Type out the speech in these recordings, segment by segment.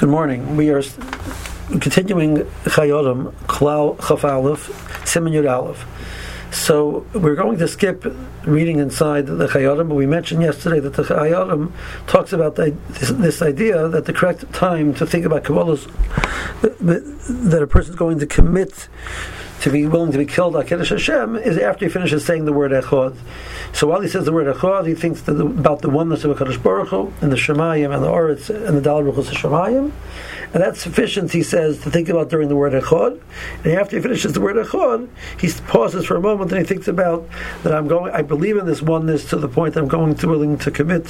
Good morning. We are continuing Chayodim, Klal Chaf Aleph, Siman Yud Aleph. So we're going to skip reading inside the Chayodim, but we mentioned yesterday that the Chayodim talks about this idea that the correct time to think about Kabbalah, that a person is going to commit to be willing to be killed like Kiddush Hashem, is after he finishes saying the word Echad. So while he says the word Echad, he thinks about the oneness of HaKadosh Baruch Hu, and the Shemayim, and the Oretz, and the Daled Ruchos Shemayim, and that's sufficient, he says, to think about during the word Echad. And after he finishes the word Echad, he pauses for a moment and he thinks about that I believe in this oneness to the point that I'm going to willing to commit,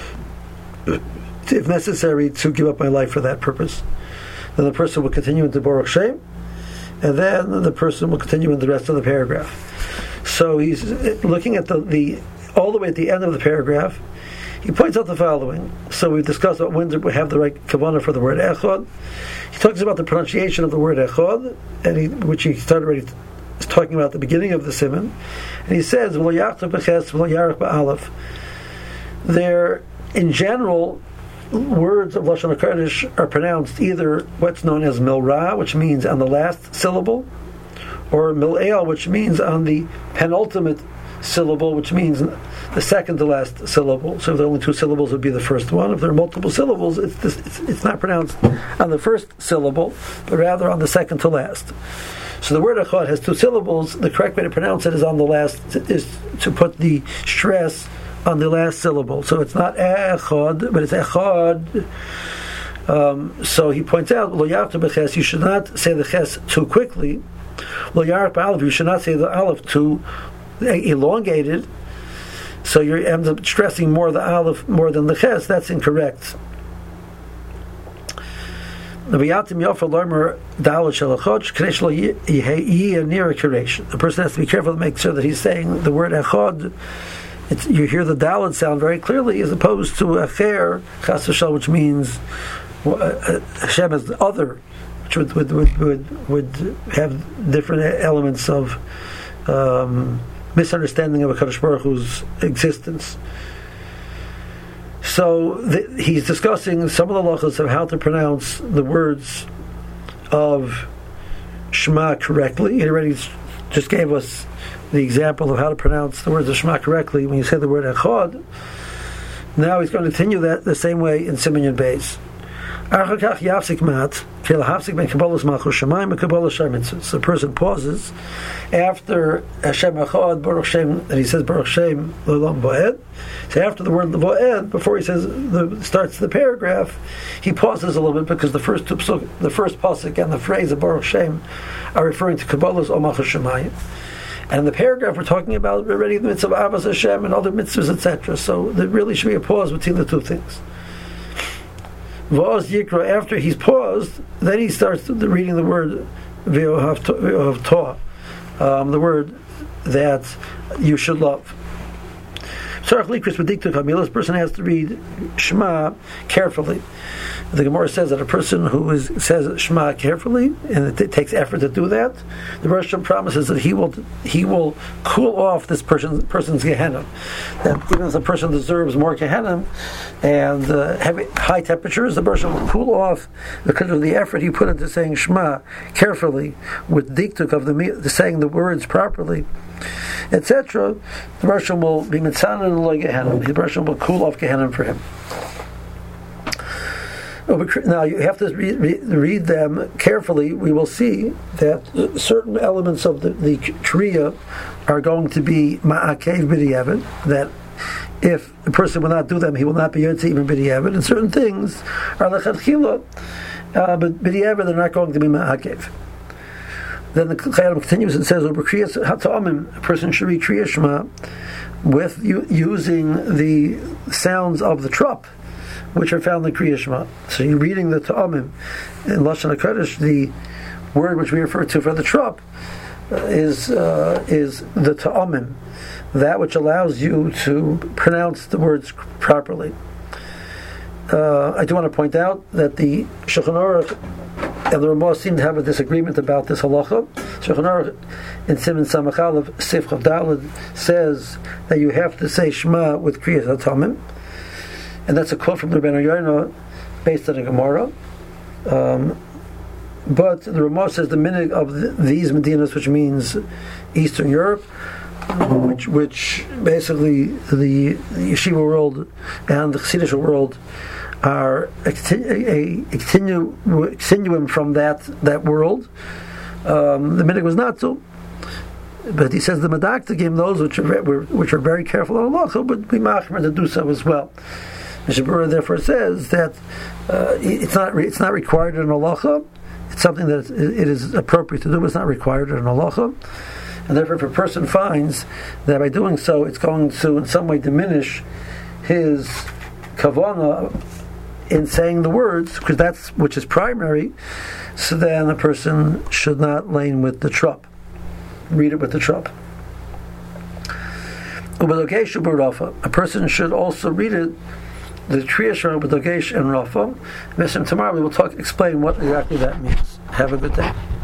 if necessary, to give up my life for that purpose. Then the person will continue into Baruch Shem, and then the person will continue in the rest of the paragraph. So he's looking at the all the way at the end of the paragraph. He points out the following. So we've discussed about when we have the right kavanah for the word echad. He talks about the pronunciation of the word echad, which he started already talking about at the beginning of the siman. And he says, "V'lo yachtav b'ches, v'lo yarech ba'alef." There, in general, words of Lashon HaKodesh are pronounced either what's known as milra, which means on the last syllable, or mil'el, which means on the penultimate syllable, which means the second to last syllable. So if there are only two syllables, it would be the first one. If there are multiple syllables, it's not pronounced on the first syllable, but rather on the second to last. So the word echad has two syllables. The correct way to pronounce it is on the last, is to put the stress on the last syllable. So it's not echad, but it's echad. So he points out, lo yarech b'ches, you should not say the ches too quickly. Lo yarech b'alef, you should not say the aleph too elongated. So you end up stressing more the aleph more than the ches. That's incorrect. The person has to be careful to make sure that he's saying the word echad. You hear the daled sound very clearly, as opposed to acher, chas v'shal, which means Hashem as the other, which would have different elements of misunderstanding of HaKadosh Baruch Hu's existence. So he's discussing some of the halachos of how to pronounce the words of Shema correctly. He already just gave us the example of how to pronounce the words of Shema correctly when you say the word Echad. Now he's going to continue that the same way in Siman Yud Beis. So the person pauses after Hashem Echad, Baruch Shem, and he says Baruch Shem L'olam Va'ed. So after the word Va'ed, before he starts the paragraph, he pauses a little bit because the first pasuk and the phrase of Baruch Shem are referring to Kabbalah's Omach Shemayim. And in the paragraph we're talking about already the mitzvah of Ahavas Hashem and other mitzvahs, etc. So there really should be a pause between the two things. V'oz Yikra, after he's paused, then he starts reading the word V'ohavta, the word that you should love. This person has to read Shema carefully. The Gemara says that a person who says Shema carefully, and it takes effort to do that, the Rosh Hashanah promises that he will cool off this person's Gehenna. That even if the person deserves more Gehenna and have high temperatures, the person will cool off because of the effort he put into saying Shema carefully, with diktuk of the saying the words properly, etc. The Rosh Hashanah will be mitzvah and lo Gehenna. The Rosh Hashanah will cool off Gehenna for him. Now you have to read them carefully. We will see that certain elements of the kriya are going to be ma'akev b'diavad, that if the person will not do them, he will not be yotze even b'diavad, and certain things are lechatchila, but b'diavad they're not going to be ma'akev. Then the Chayyim continues and says, a person should read Kriya Shema with using the sounds of the trup, which are found in Kriya Shema. So you're reading the Ta'amim in Lashon HaKodesh. The word which we refer to for the trup is the Ta'amim, that which allows you to pronounce the words properly. I do want to point out that the Shulchan Aruch and the Ramah seem to have a disagreement about this halacha. Shulchan Aruch in Siman Samach Aleph Sif Chav Daled says that you have to say Shema with Kriyas HaTamim, and that's a quote from the Rebbeinu Yonah based on a Gemara. But the Ramah says the minhag of these Medinas, which means Eastern Europe, which basically the yeshiva world and the Chassidish world are a continuum from that world. The minhag was not so. But he says the Medakta gave those which are very careful on halacha, but be machmer to do so as well. Mishnah Berurah therefore says that it's not required in halacha. It's something that it is appropriate to do, but it's not required in halacha. And therefore, if a person finds that by doing so, it's going to in some way diminish his kavanah in saying the words, because that's which is primary, so then a person should not lane with the trup. Read it with the trup. A person should also read it, the Triya with Dogesh and Rafa. Tomorrow we will explain what exactly that means. Have a good day.